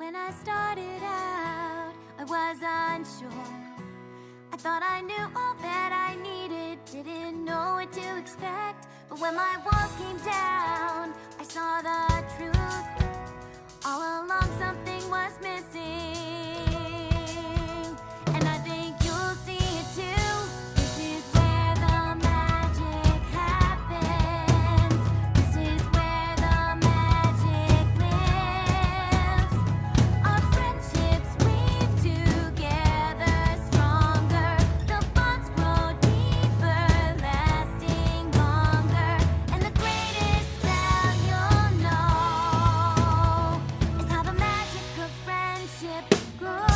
When I started out, I was unsure. I thought I knew all that I needed, didn't know what to expect. But when my walls came down, I saw the truth. All along something was missing, and I think you'll see it too. This is where the magic happens. This is where the magic lives. Our friendships weave together stronger. The bonds grow deeper, lasting longer. And the greatest spell you'll know is how the magic of friendship grows.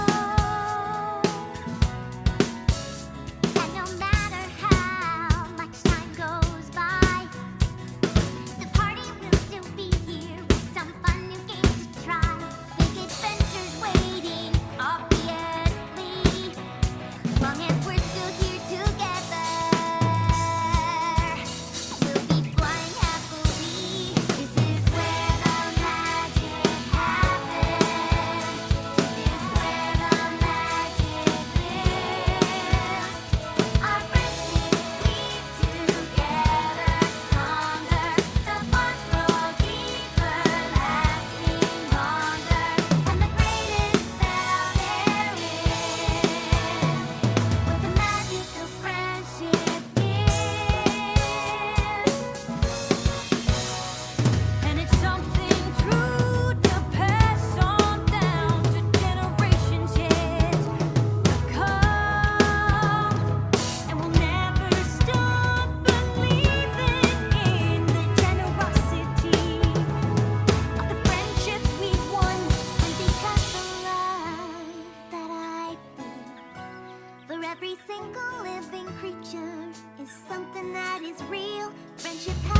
And no matter how much time goes by, the party will still be here with some fun new games to try. Big adventures waiting, obviously, as long as we're still here together. We'll be flying happily. This is where the magic happens. This is where the magic lives. Our friendships weave together stronger. The bonds grow deeper, lasting longer. And the greatest spell there is what the magic of friendship is. And it's something true to pass on down to generations yet to come. And we'll never stop believing in the generosity of the friendships we've won. And because the love that I feel for every single living creature is something that is real. Friendship